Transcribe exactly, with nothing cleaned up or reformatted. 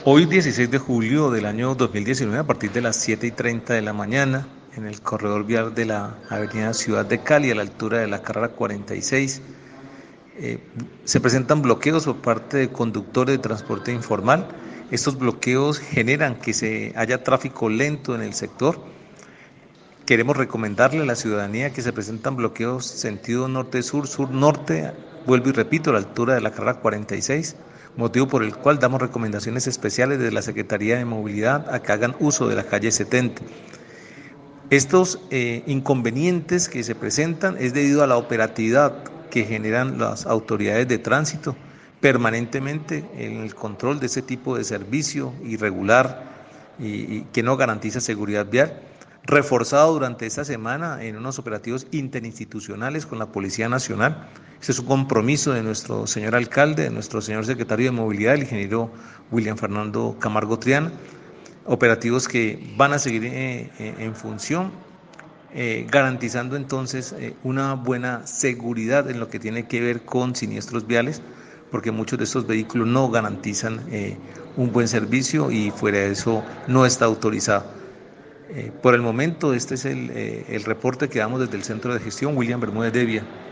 Hoy, dieciséis de julio del año dos mil diecinueve, a partir de las siete y treinta de la mañana, en el corredor vial de la avenida Ciudad de Cali, a la altura de la carrera cuarenta y seis, eh, se presentan bloqueos por parte de conductores de transporte informal. Estos bloqueos generan que se haya tráfico lento en el sector. Queremos recomendarle a la ciudadanía que se presentan bloqueos sentido norte-sur, sur-norte, vuelvo y repito, a la altura de la carrera cuarenta y seis, motivo por el cual damos recomendaciones especiales desde la Secretaría de Movilidad a que hagan uso de la calle setenta. Estos eh, inconvenientes que se presentan es debido a la operatividad que generan las autoridades de tránsito permanentemente en el control de ese tipo de servicio irregular y, y que no garantiza seguridad vial, reforzado durante esta semana en unos operativos interinstitucionales con la Policía Nacional. Este es un compromiso de nuestro señor alcalde, de nuestro señor secretario de Movilidad, el ingeniero William Fernando Camargo Triana, operativos que van a seguir eh, eh, en función, eh, garantizando entonces eh, una buena seguridad en lo que tiene que ver con siniestros viales, porque muchos de estos vehículos no garantizan eh, un buen servicio y fuera de eso no está autorizado. Eh, por el momento, este es el, eh, el reporte que damos desde el Centro de Gestión William Bermúdez Devia.